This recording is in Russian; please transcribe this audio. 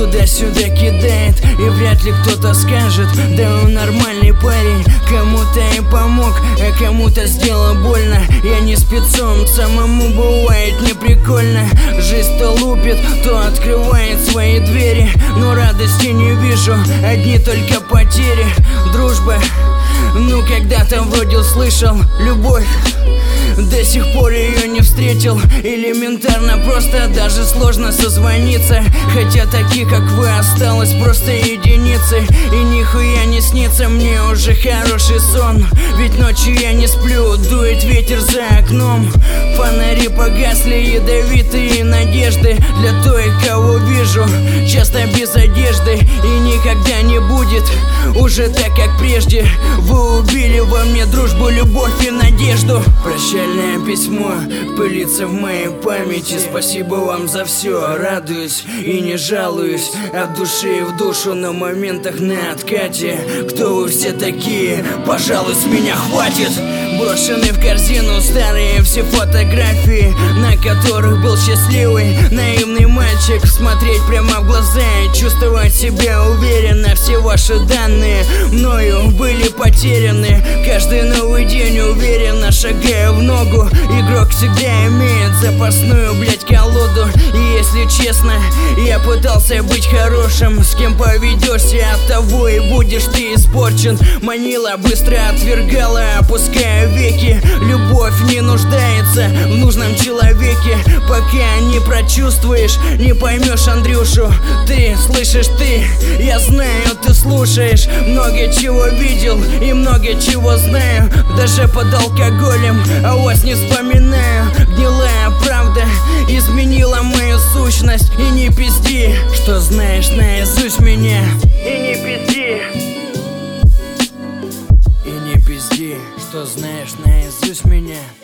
туда-сюда кидает, и вряд ли кто-то скажет: да он нормальный парень. Кому-то и помог, а кому-то сделал больно. Я не спецом, самому бывает неприкольно. Жизнь то лупит, то открывает свои двери, но радости не вижу, одни только потери. Дружба, ну когда-то вроде услышал. Любовь, до сих пор ее не встретил. Элементарно просто, даже сложно созвониться. Хотя таких, как вы, осталось просто единицы. И нихуя не снится мне уже хороший сон. Ведь ночью я не сплю, дует ветер за окном. Фонари погасли, ядовитые надежды для той, кого вижу, часто без одежды. И никогда не будет уже так, как прежде. Вы убили во мне дружбу, любовь и надежду. Прощальное письмо пылится в моей памяти. Спасибо вам за все, радуюсь и не жалуюсь. От души в душу на моментах на откате. Кто вы все такие? Пожалуй, с меня хватит. Брошены в корзину старые все фотографии, на которых был счастливый, наивный мальчик. Смотреть прямо в глаза и чувствовать себя уверенно. Все ваши данные мною были потеряны. Каждый новый день уверенно шагаю в ногу. Игрок всегда имеет запасную, блять, колоду. И если честно, я пытался быть хорошим. С кем поведешься, от того и будешь ты испорчен. Манила быстро отвергала, опуская веки. Любовь не нуждается в нужном человеке. Пока не прочувствуешь, не поймешь Андрюшу. Ты слышишь, ты, я знаю, ты слушаешь. Много чего видел и много чего знаю. Даже под алкоголем о вас не вспоминаю. Гнилая правда изменила мою сущность. И не пизди, что знаешь наизусть меня. И не пизди, и не пизди, что знаешь наизусть меня.